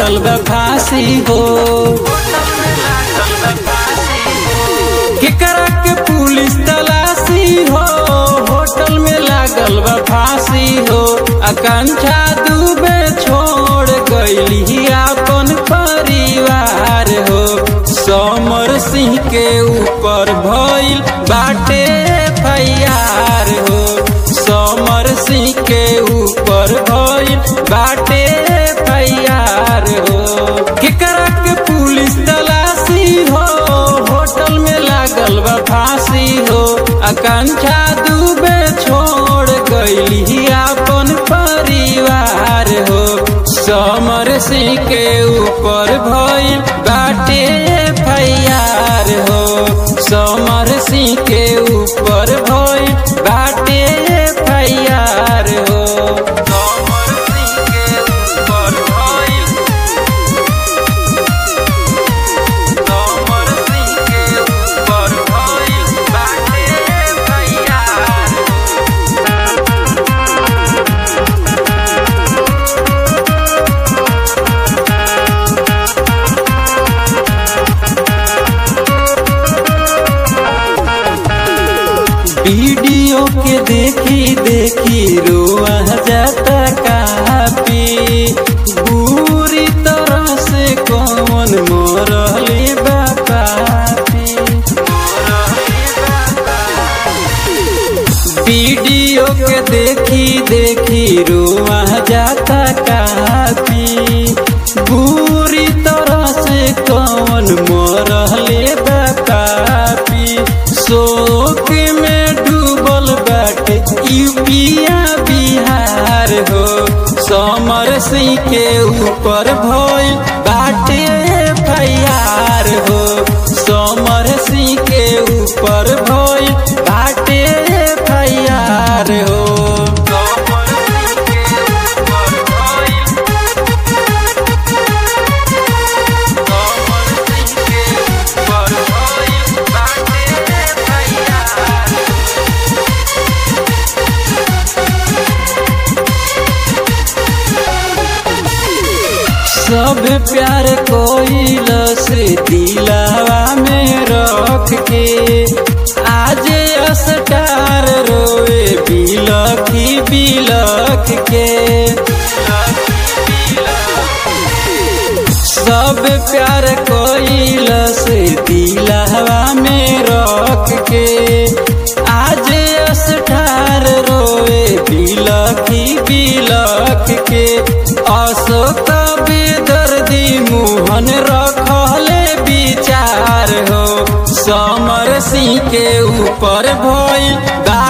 लागल बा फांसी हो। केकरा के पुलिस तलाशी हो, होटल में लागल बा फांसी हो। आकांक्षा दुबे छोड़ गइली अपन परिवार हो। समर सिंह के ऊपर भइल बाटे FIR हो। समर सिंह के ऊपर भइल बाटे FIR हो। केकरा के पुलिस तलाशी हो, होटल में लागल बा फांसी हो। आकांक्षा दुबे छोड़ गइली अपन परिवार हो। समर सिंह के ऊपर भइल बाटे FIR हो। समर सिंह के ऊपर भइल बाटे FIR हो। समर सिंह के ऊपर भइल, समर सिंह के ऊपर भइल बाटे FIR हो। वीडियो के देखी देखी रोआ जाता कापी। बुरी तरह से कौन मरले बा पापी। वीडियो के देखी देखी रोआ जाता कापी। बुरी तरह से कौन मरले बा पापी। शोक में डूबल बाटे यूपिया बिहार हो। समर सिंह के ऊपर भइल बाटे FIR हो। समर सिंह के ऊपर भइल बाटे FIR हो। समर सिंह के ऊपर भइल, समर सिंह के ऊपर भइल बाटे FIR हो। सब प्यार कोइल से दिलावा में रख के। आज अस्टार रोए बिलखी बिलख के। सब प्यार कोइल से दिलावा में रख के। आज अस्टार रोए बिलखी बिलख के। अशोक बेदर्दी मोहन रखले विचार हो। समर सिंह के ऊपर भइल